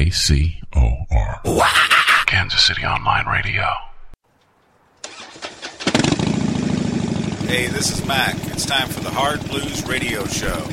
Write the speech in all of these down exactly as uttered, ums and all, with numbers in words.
K C O R. Kansas City Online Radio. Hey, this is Mac. It's time for the Hard Blues Radio Show.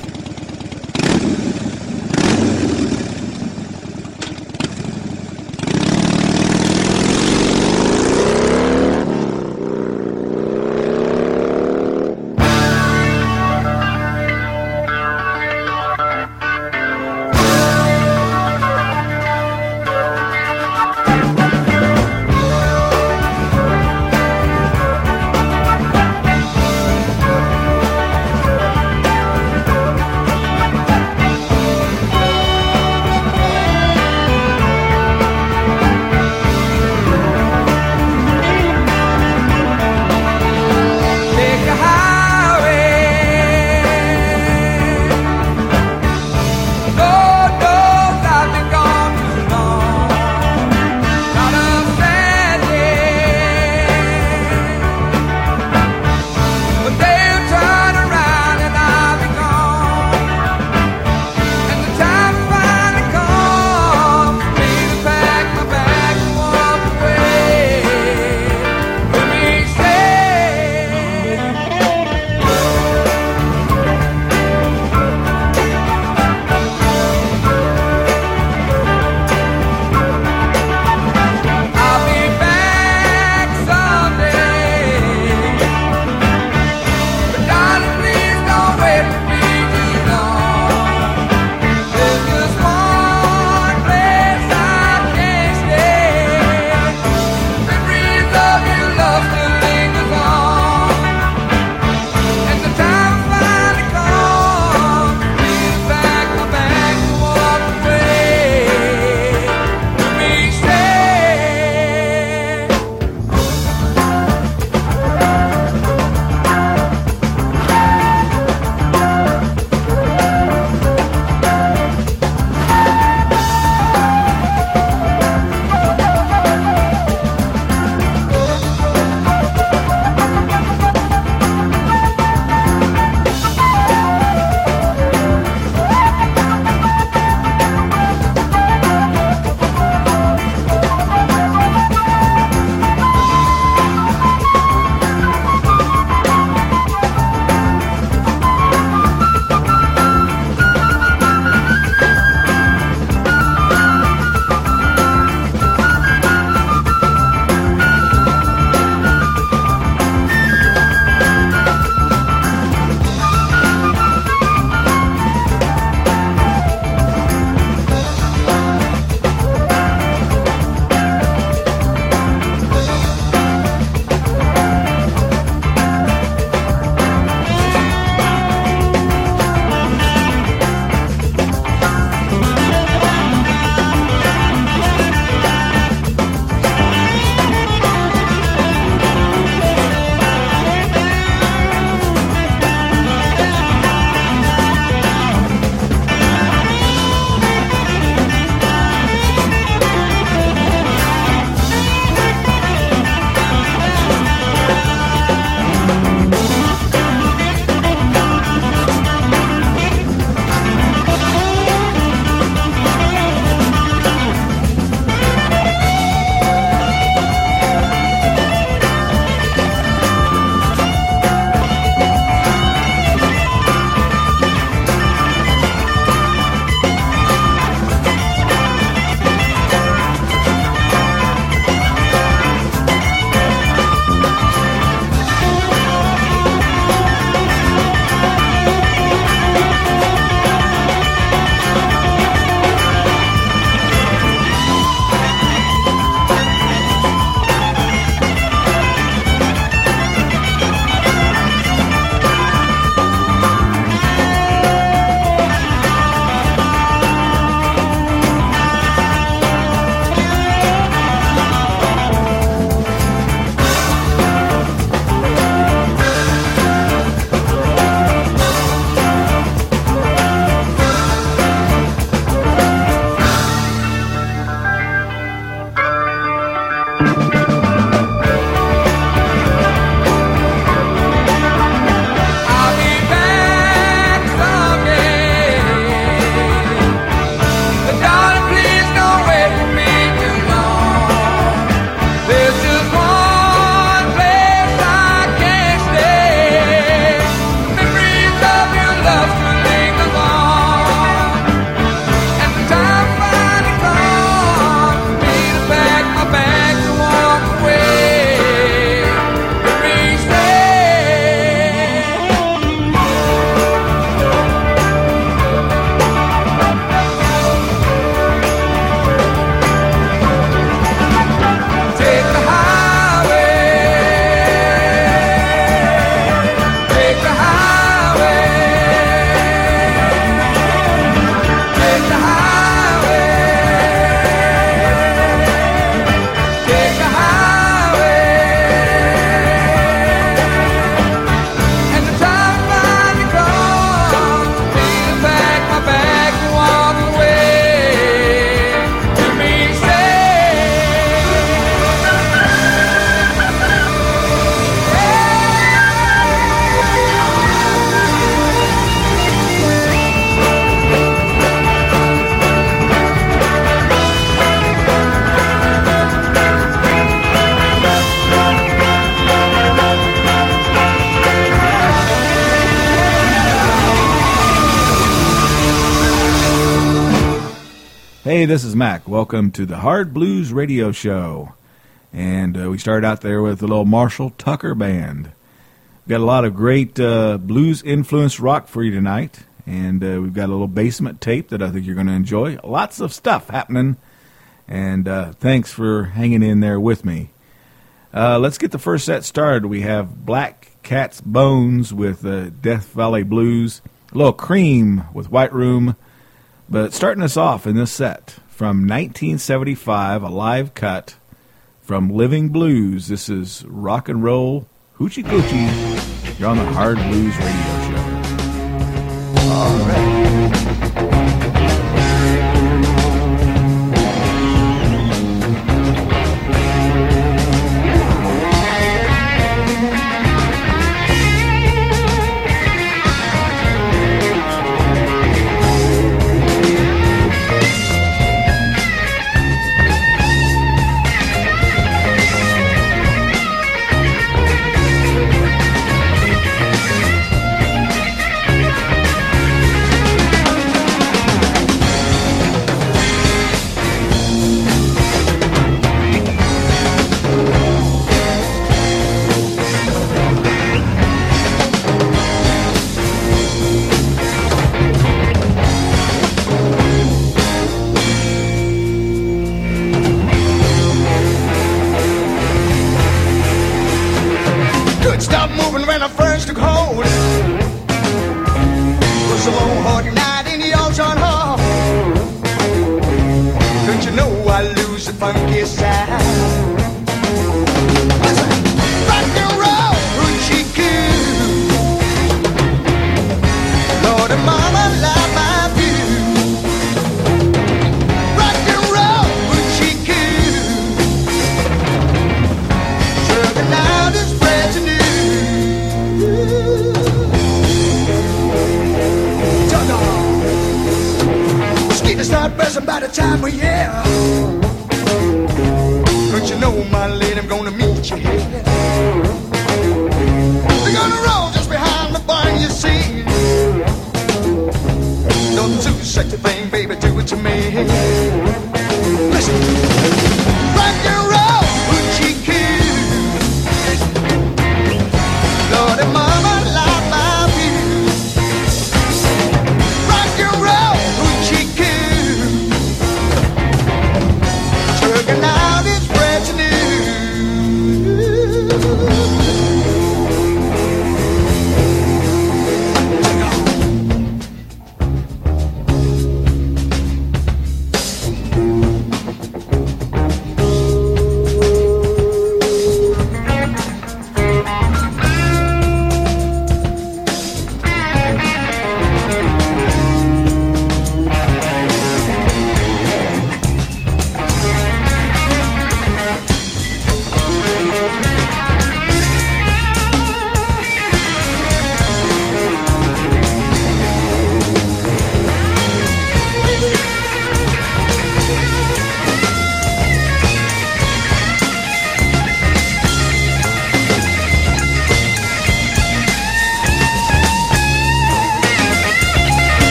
Hey, this is Mac. Welcome to the Hard Blues Radio Show. And uh, we started out there with the little Marshall Tucker Band. We've got a lot of great uh, blues-influenced rock for you tonight. And uh, we've got a little basement tape that I think you're going to enjoy. Lots of stuff happening. And uh, thanks for hanging in there with me. Uh, let's get the first set started. We have Black Cat's Bones with uh, Death Valley Blues. A little Cream with White Room. But starting us off in this set from nineteen seventy-five, a live cut from Living Blues. This is Rock and Roll Hoochie Coochie. You're on the Hard Blues Radio Show. All right.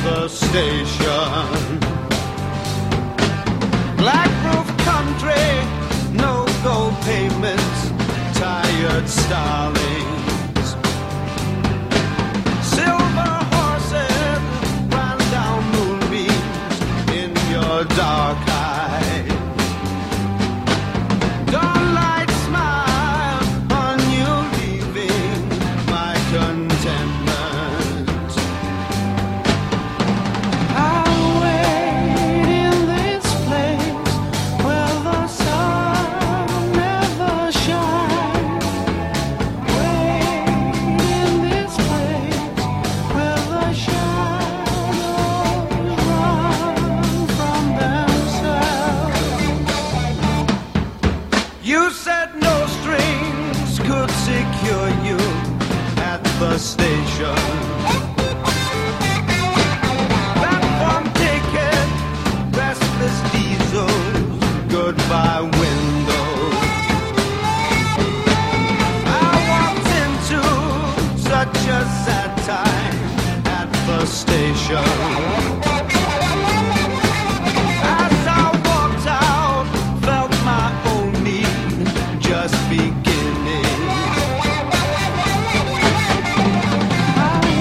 the station. Black roof country, no gold pavements, tired starlings. Silver horses ran down moonbeams in your dark eyes. Dawnlight smile on you leaving my contentment. I'll wait in this place where the sun never shines. Wait in this place where the shadows run from themselves. You said no strings could secure you at the station. Platform ticket, restless diesels, goodbye windows. I walked into such a sad time at the station. As I walked out, felt my own need just beginning. I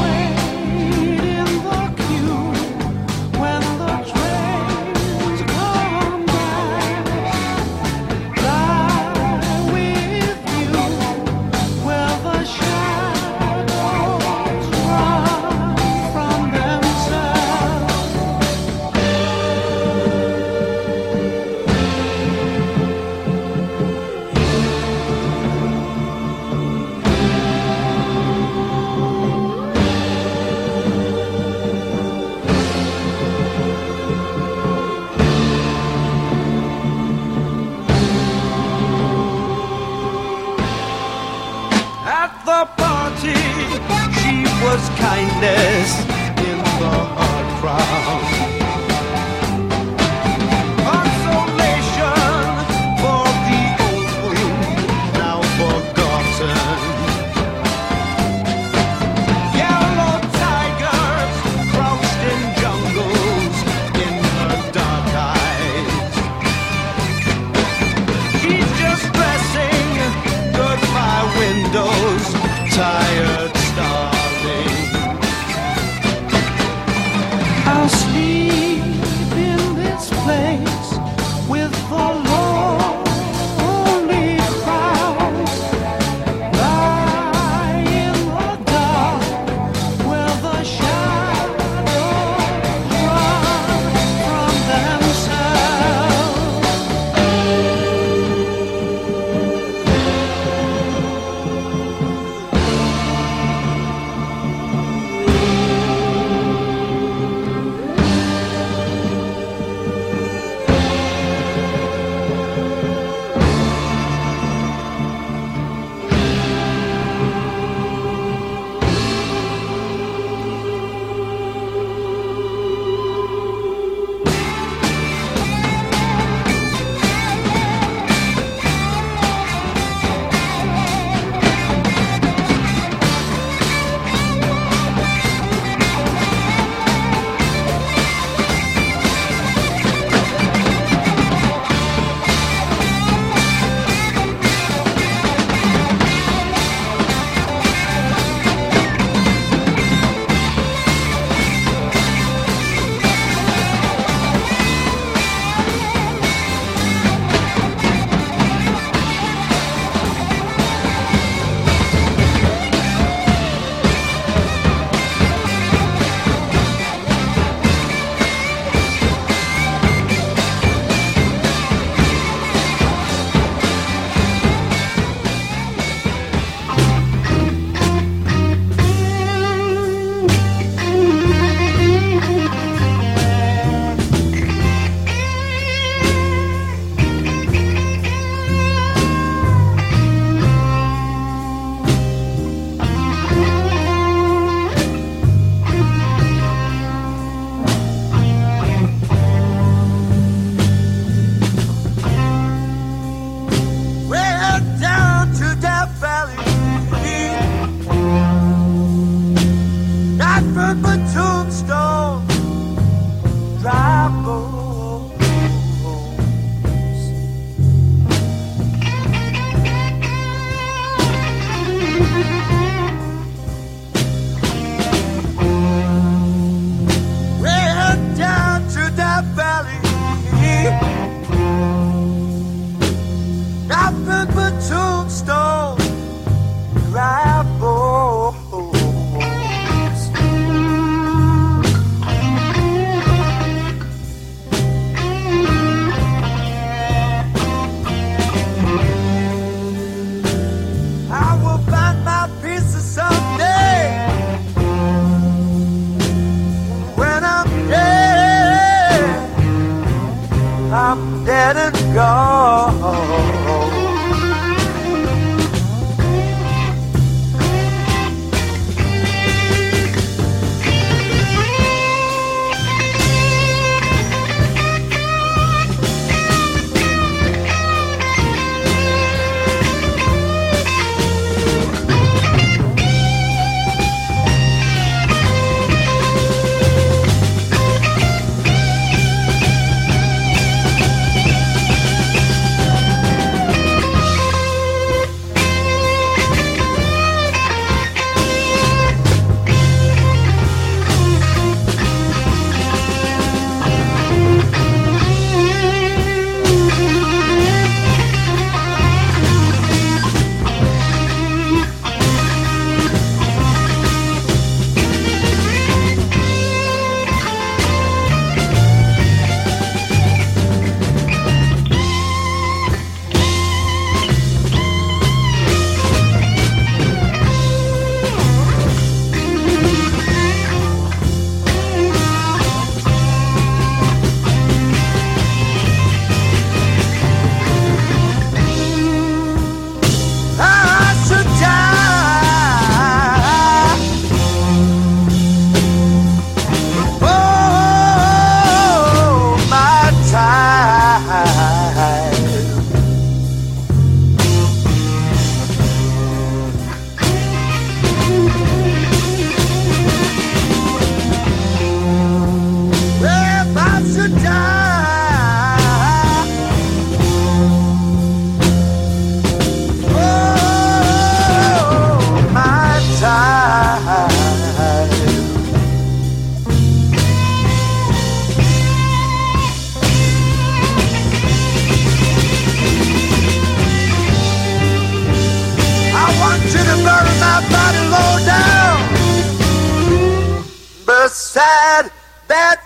inside that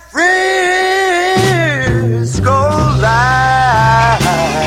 Frisco line.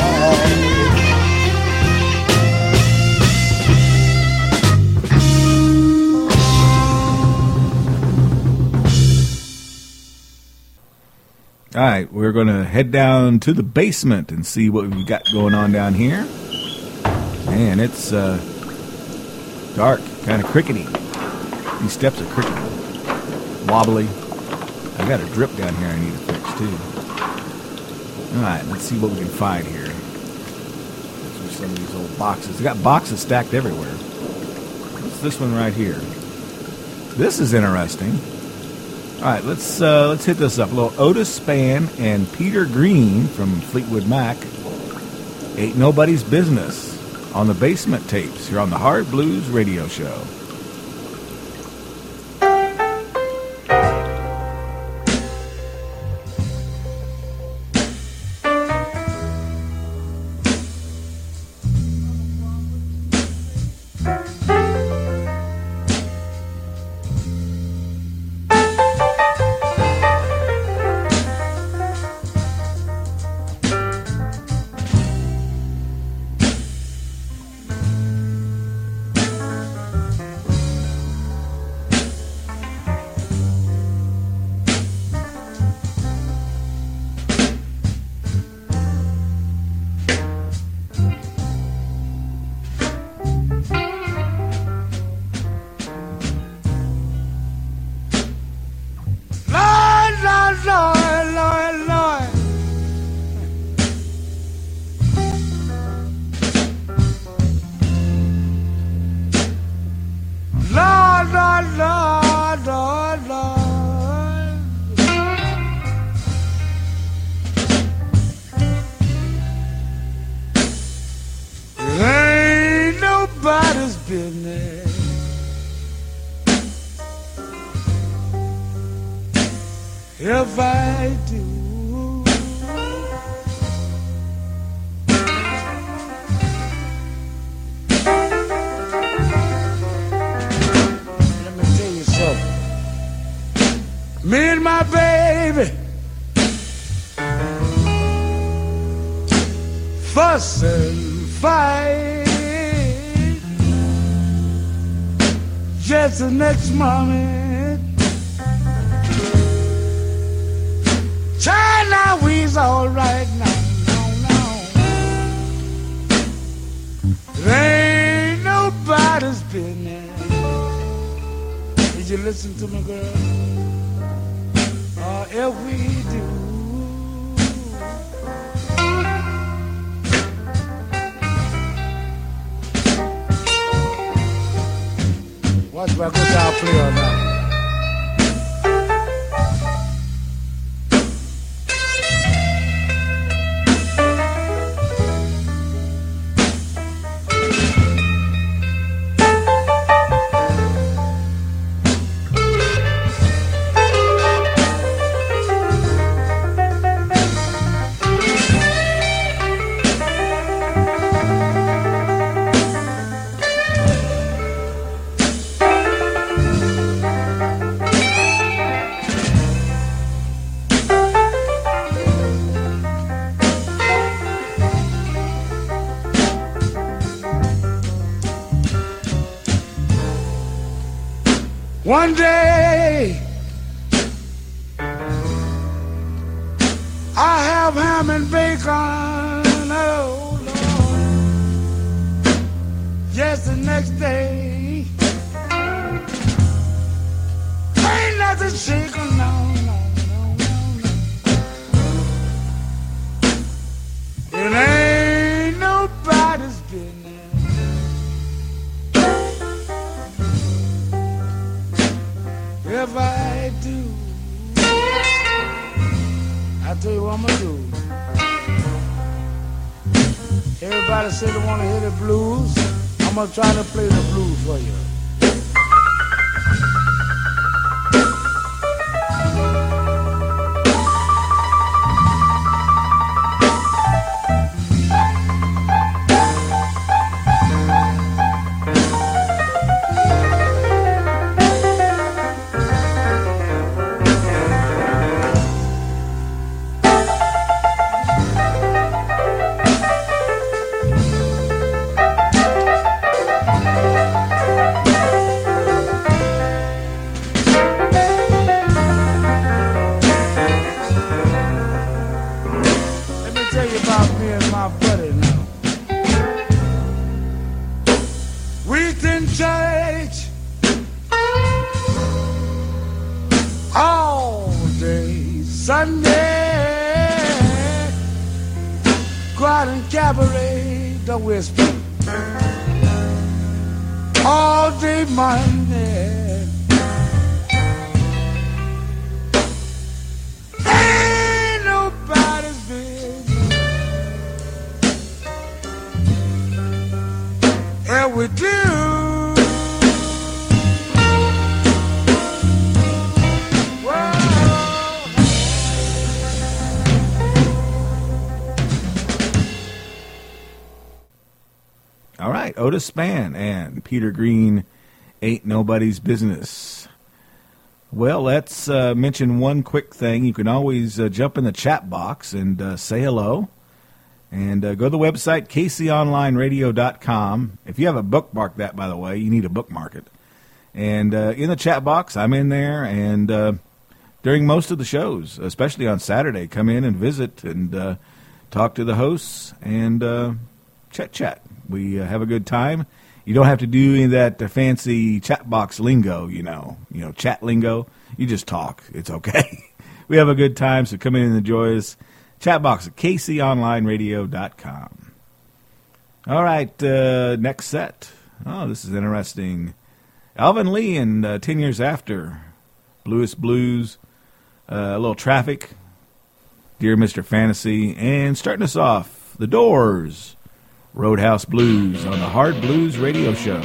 All right, we're going to head down to the basement and see what we've got going on down here. Man, it's uh, dark, kind of crickety. These steps are crickety, wobbly. I got a drip down here I need to fix, too. All right, let's see what we can find here. These are some of these old boxes. They got boxes stacked everywhere. What's this one right here? This is interesting. All right, let's uh, let's hit this up. A little Otis Spann and Peter Green from Fleetwood Mac. Ain't Nobody's Business on the Basement Tapes here on the Hard Blues Radio Show. If I do, let me tell you something. Me and my baby fuss and fight just the next moment. Child, now we's all right now, no, no. It ain't nobody's business. Did you listen to me, girl? Or if we do, watch my guitar player now. One day I have ham and bacon, oh Lord. Yes, the next day ain't nothing shaking, no, no, no, no, no. It ain't nobody's business. If I do, I'll tell you what I'm gonna do. Everybody say they wanna hear the blues. I'm gonna try to play the blues for you. Sunday, go out and cabaret the whisper. All day Monday, ain't nobody's business. And we do. All right, Otis Spann and Peter Green, Ain't Nobody's Business. Well, let's uh, mention one quick thing. You can always uh, jump in the chat box and uh, say hello. And uh, go to the website, k c online radio dot com. If you have a bookmark that, by the way, you need to bookmark it. And uh, in the chat box, I'm in there. And uh, during most of the shows, especially on Saturday, come in and visit and uh, talk to the hosts and uh, chat-chat. We uh, have a good time. You don't have to do any of that uh, fancy chat box lingo, you know, you know, chat lingo. You just talk. It's okay. We have a good time, so come in and enjoy us. Chat box at k c online radio dot com. All right, uh, next set. Oh, this is interesting. Alvin Lee and uh, ten Years After, Bluest Blues, uh, a little Traffic, Dear Mister Fantasy, and starting us off, The Doors, Roadhouse Blues on the Hard Blues Radio Show.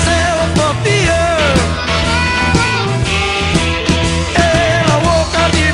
I woke up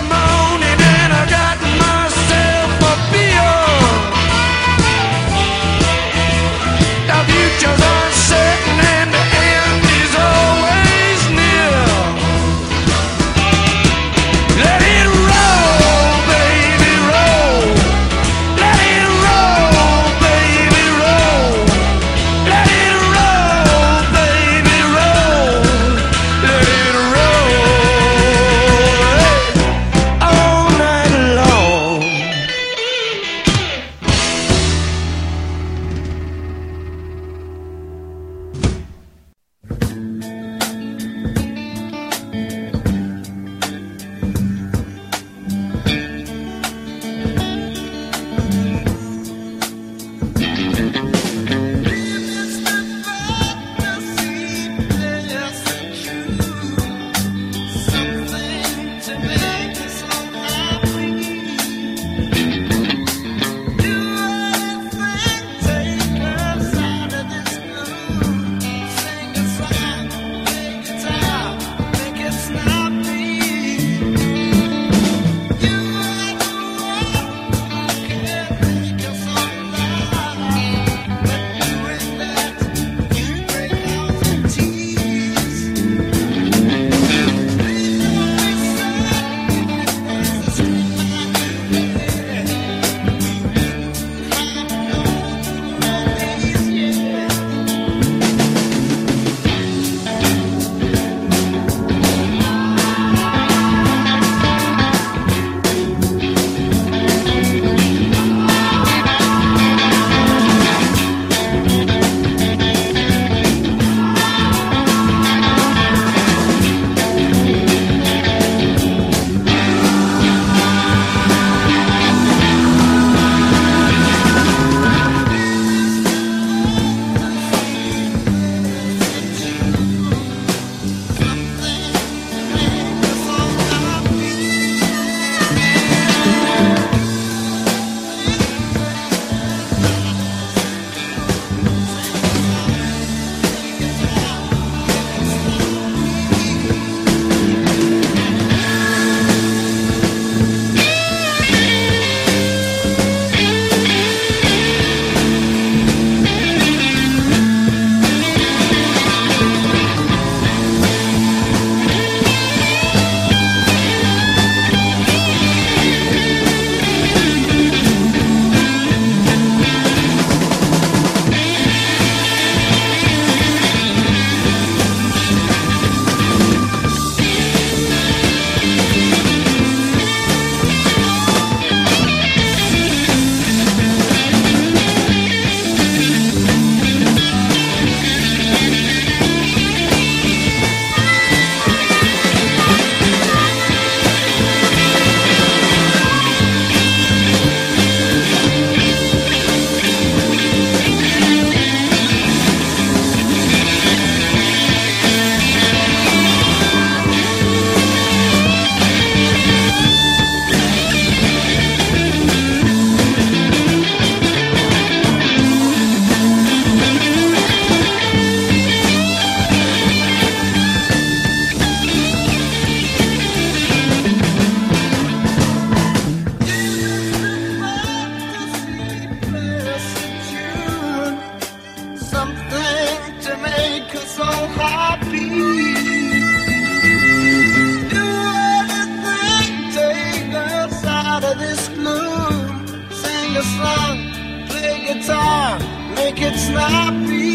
make it snappy.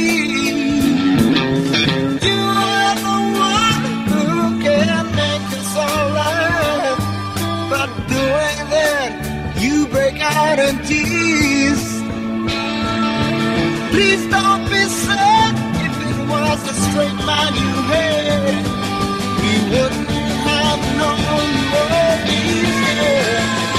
You are the one who can make this alright. But doing that, you break out in tears. Please don't be sad. If it was a straight line you had, we wouldn't have known your easy.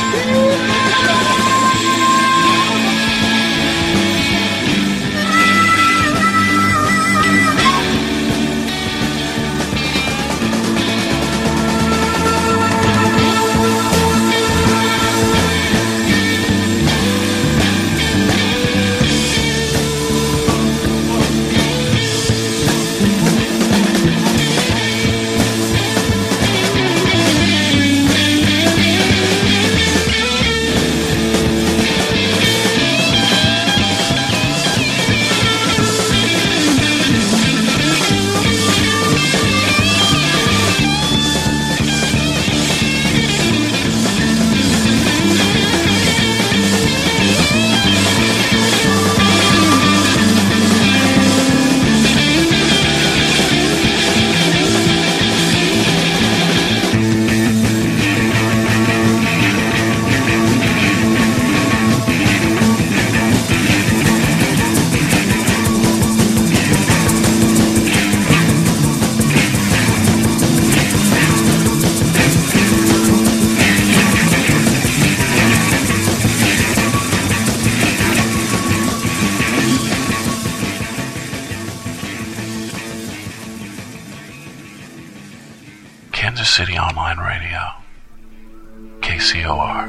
Kansas City Online Radio, K C O R.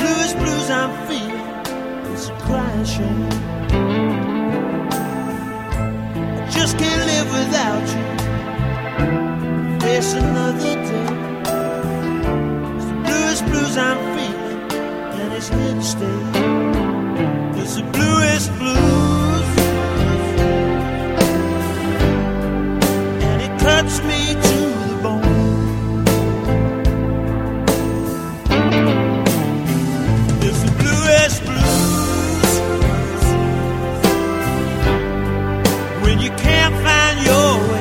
bluest blues I'm feeling is a crying shame. I just can't live without you. Face another day. It's the bluest blues I'm feeling, and it's here to stay. It's the bluest blues, and it cuts me to the bone. It's the bluest blues when you can't find your way.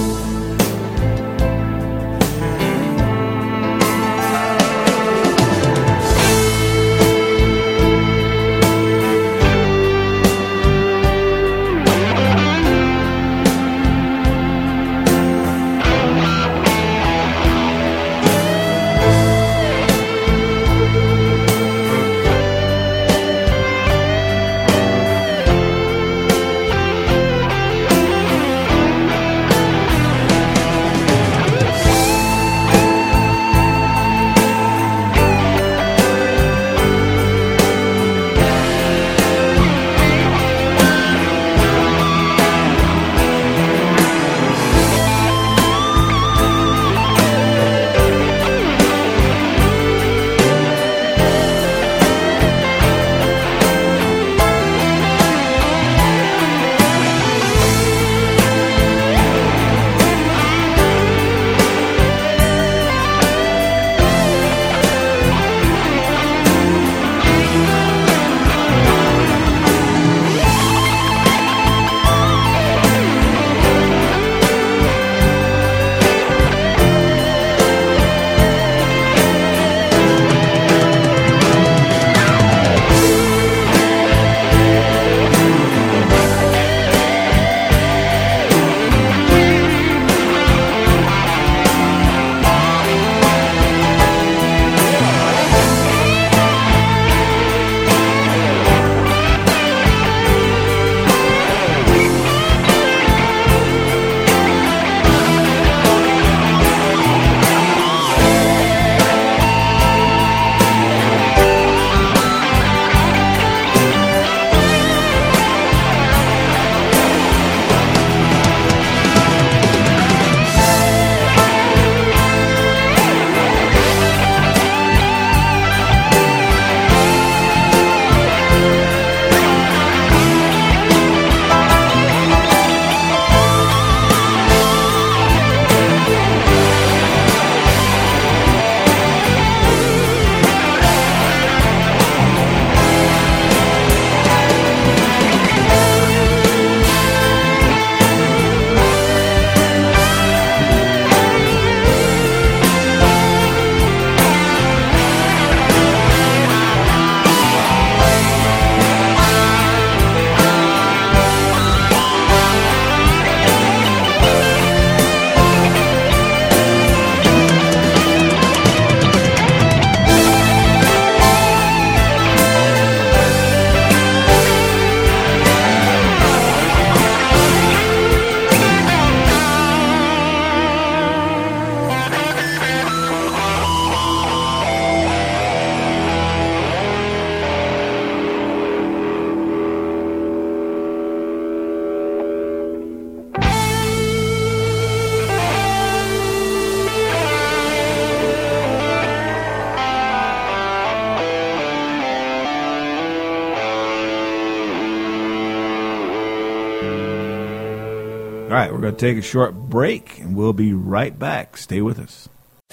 All right, we're going to take a short break, and we'll be right back. Stay with us.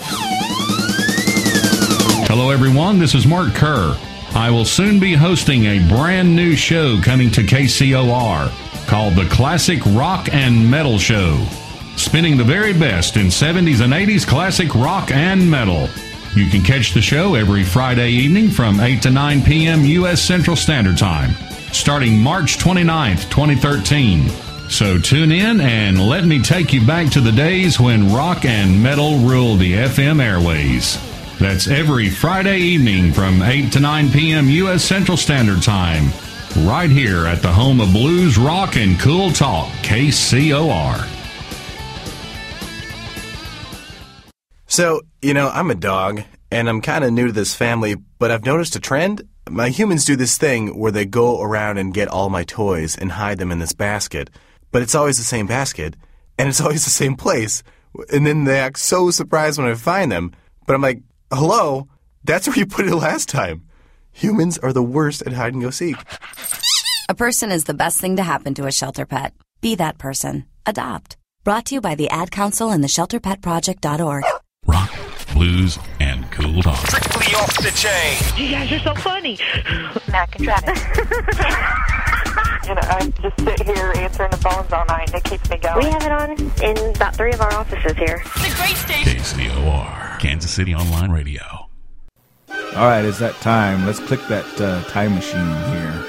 Hello, everyone. This is Mark Kerr. I will soon be hosting a brand new show coming to K C O R called the Classic Rock and Metal Show, spinning the very best in seventies and eighties classic rock and metal. You can catch the show every Friday evening from eight to nine p.m. U S Central Standard Time, starting March twenty-ninth, twenty thirteen. So tune in and let me take you back to the days when rock and metal ruled the F M airways. That's every Friday evening from eight to nine p.m. U S Central Standard Time, right here at the home of blues, rock, and cool talk, K C O R. So, you know, I'm a dog, and I'm kind of new to this family, but I've noticed a trend. My humans do this thing where they go around and get all my toys and hide them in this basket, but it's always the same basket, and it's always the same place, and then they act so surprised when I find them, but I'm like, hello, that's where you put it last time. Humans are the worst at hide and go seek. A person is the best thing to happen to a shelter pet. Be that person. Adopt. Brought to you by the Ad Council and the shelter pet project dot org. Rock, blues, and cool talk. Strictly off the chain. You guys are so funny. Mac and Travis. You know, I just sit here answering the phones all night, and it keeps me going. We have it on in about three of our offices here. It's a great station. K C O R, Kansas City Online Radio. All right, it's that time. Let's click that uh, time machine here.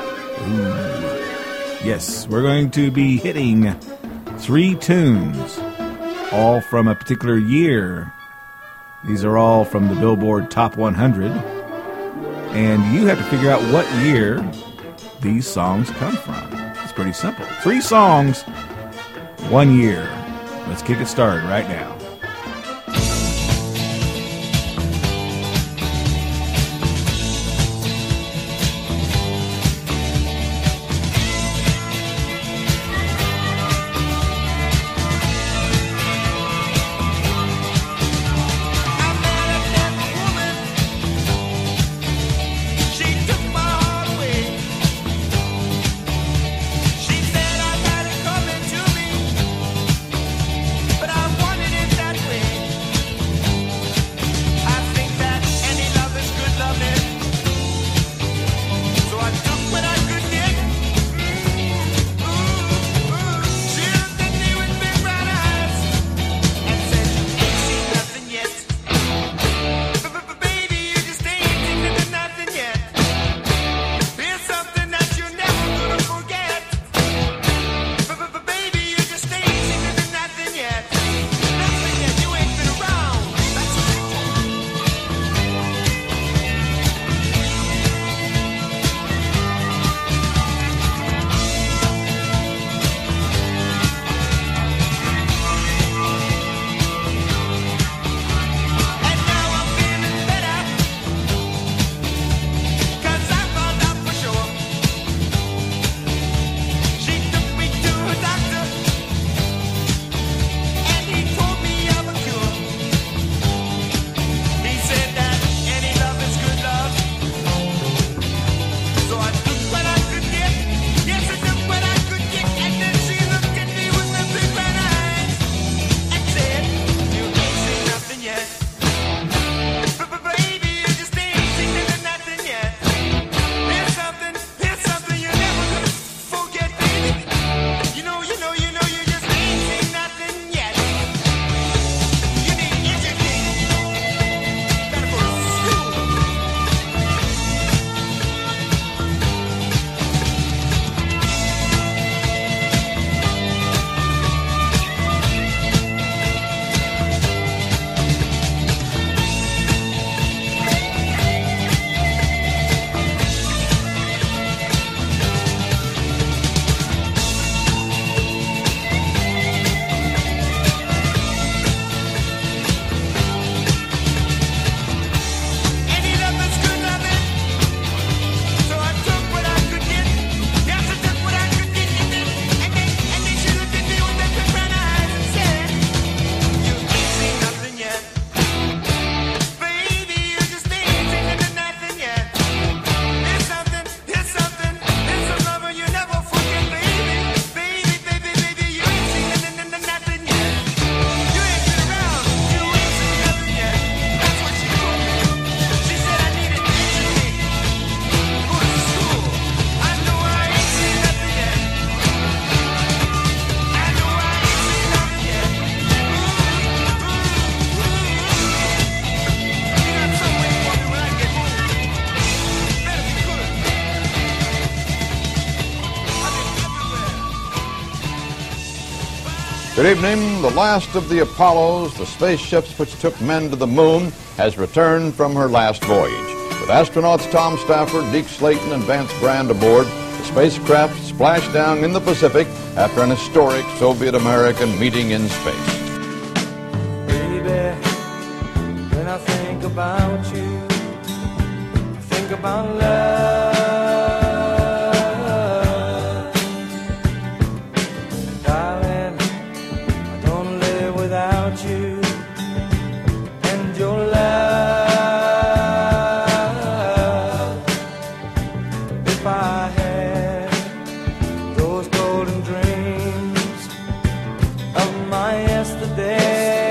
Ooh. Yes, we're going to be hitting three tunes, all from a particular year. These are all from the Billboard Top one hundred. And you have to figure out what year these songs come from. It's pretty simple. Three songs, one year. Let's kick it started right now. Good evening. The last of the Apollos, the spaceships which took men to the moon, has returned from her last voyage. With astronauts Tom Stafford, Deke Slayton, and Vance Brand aboard, the spacecraft splashed down in the Pacific after an historic Soviet-American meeting in space. Baby, when I think about you, I think about love. Darling, I don't live without you and your love. If I had those golden dreams of my yesterday,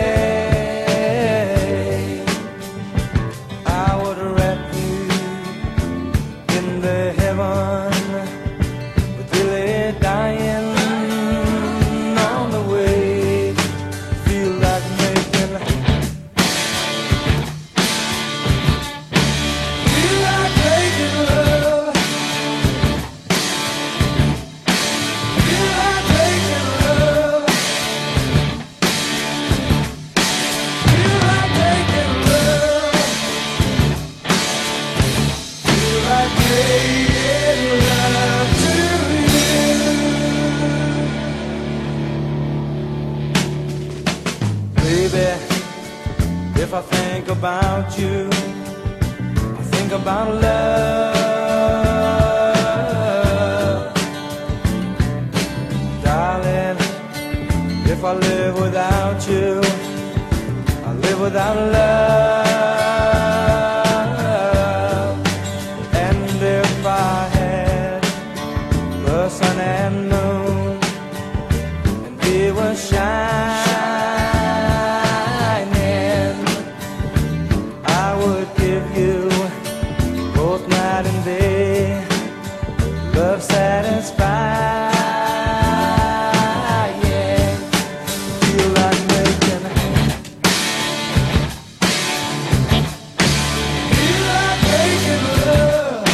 I think about you, I think about love. Darling, if I live without you, I live without love. And if I had the sun and moon, and they were shining, love satisfied, yeah. Feel like making, feel like making love,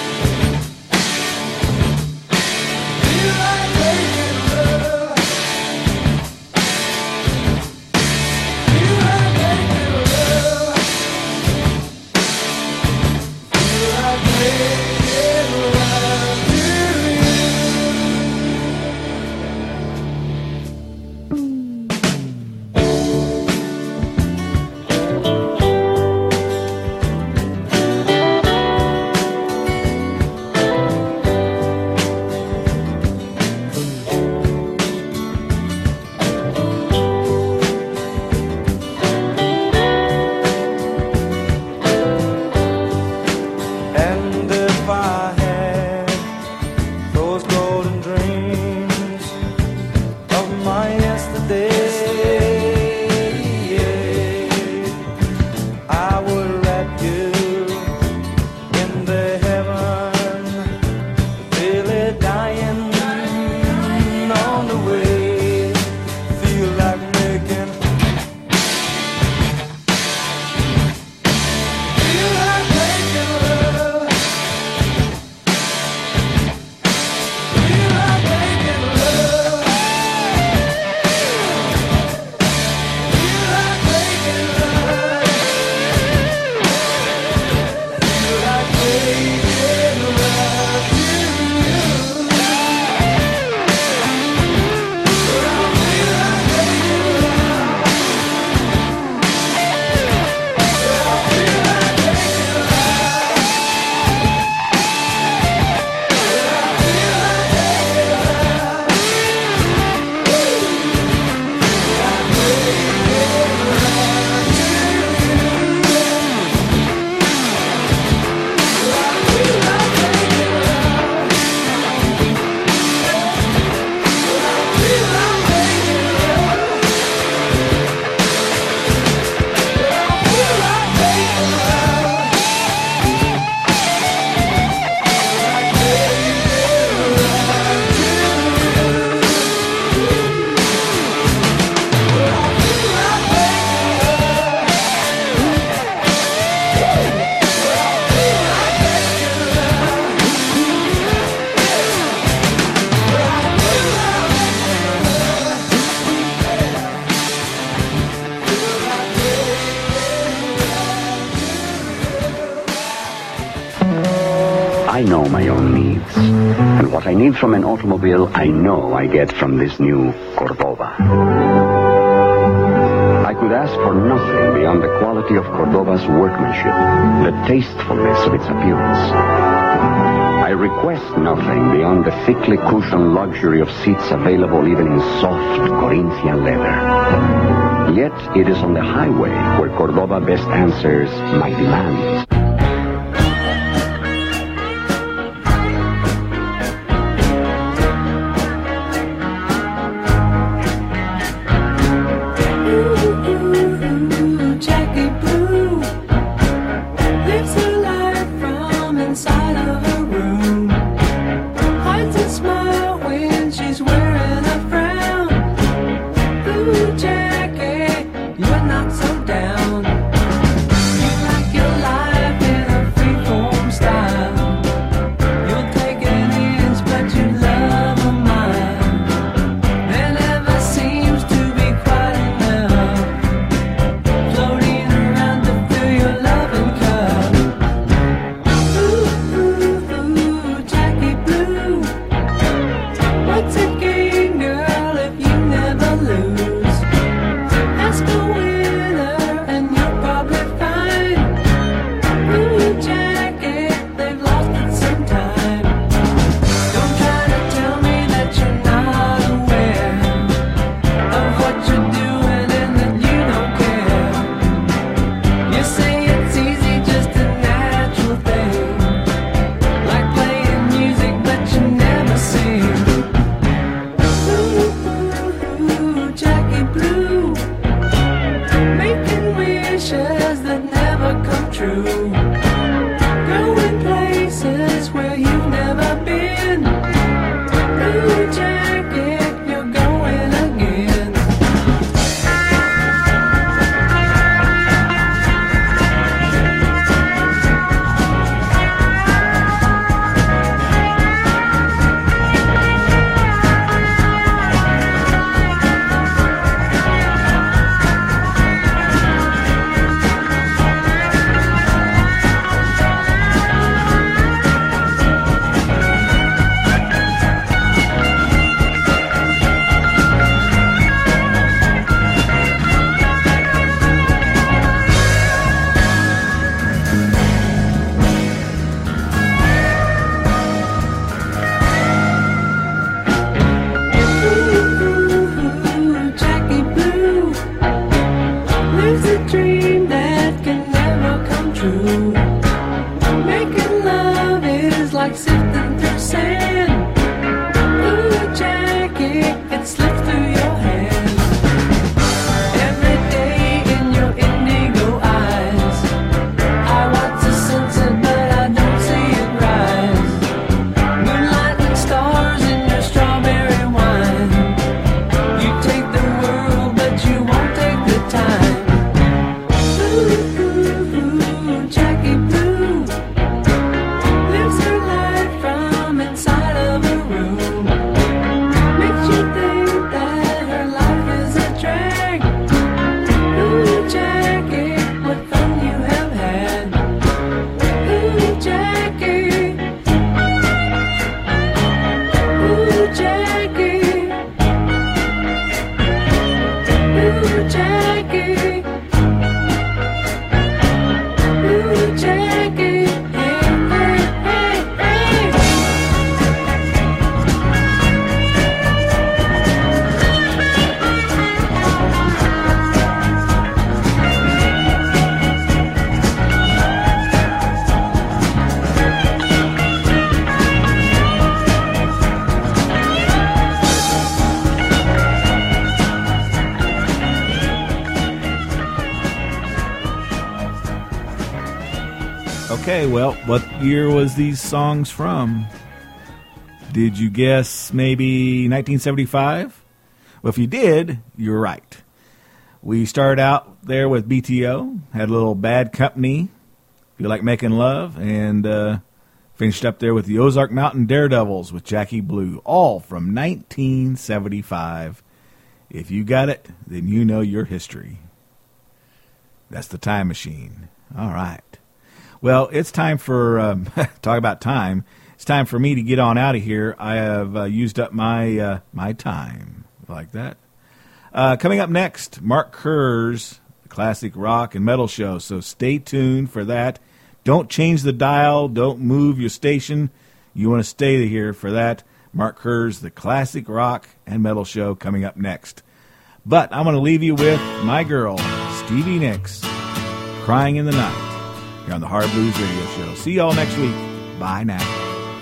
feel like making love, feel like making love, feel like making I know my own needs. And what I need from an automobile, I know I get from this new Cordoba. I could would ask for nothing beyond the quality of Cordova's workmanship, the tastefulness of its appearance. I request nothing beyond the thickly cushioned luxury of seats available even in soft Corinthian leather. Yet it is on the highway where Cordova best answers my demands. Okay, well, what year was these songs from? Did you guess maybe nineteen seventy-five? Well, if you did, you're right. We started out there with B T O, had a little Bad Company, Feel Like Making Love, and uh, finished up there with the Ozark Mountain Daredevils with Jackie Blue, all from nineteen seventy-five. If you got it, then you know your history. That's the Time Machine. All right. Well, it's time for, um, talk about time, it's time for me to get on out of here. I have uh, used up my uh, my time, like that. Uh, coming up next, Mark Kerr's classic rock and metal show. So stay tuned for that. Don't change the dial. Don't move your station. You want to stay here for that. Mark Kerr's The Classic Rock and Metal Show coming up next. But I'm going to leave you with my girl, Stevie Nicks, Crying in the Night, here on the Hard Blues Radio Show. See y'all next week. Bye now.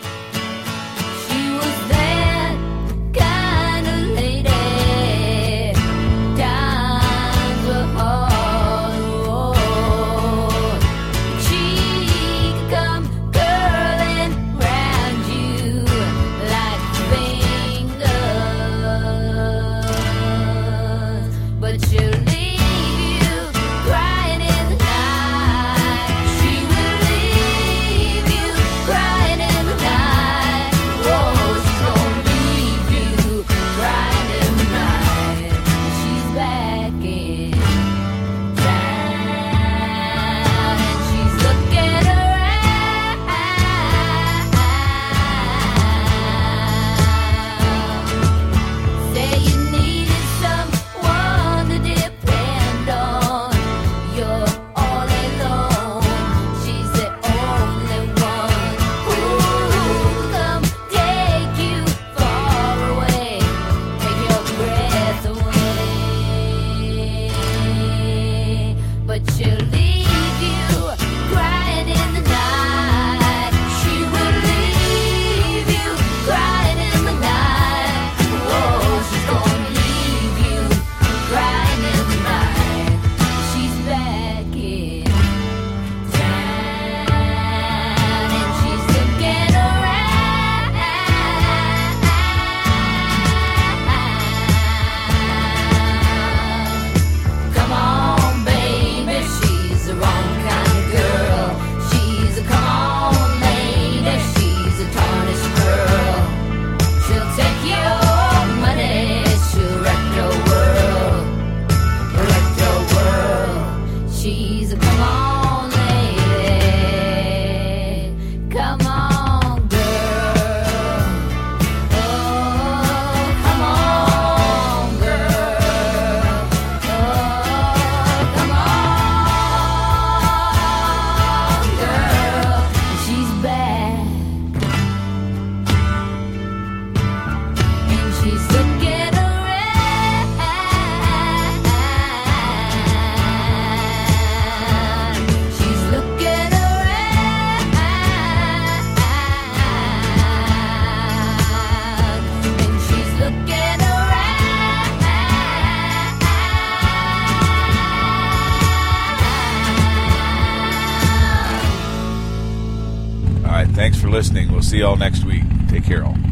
Thanks for listening. We'll see y'all next week. Take care, all.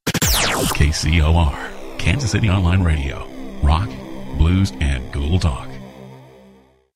K C O R, Kansas City Online Radio. Rock, blues, and cool talk.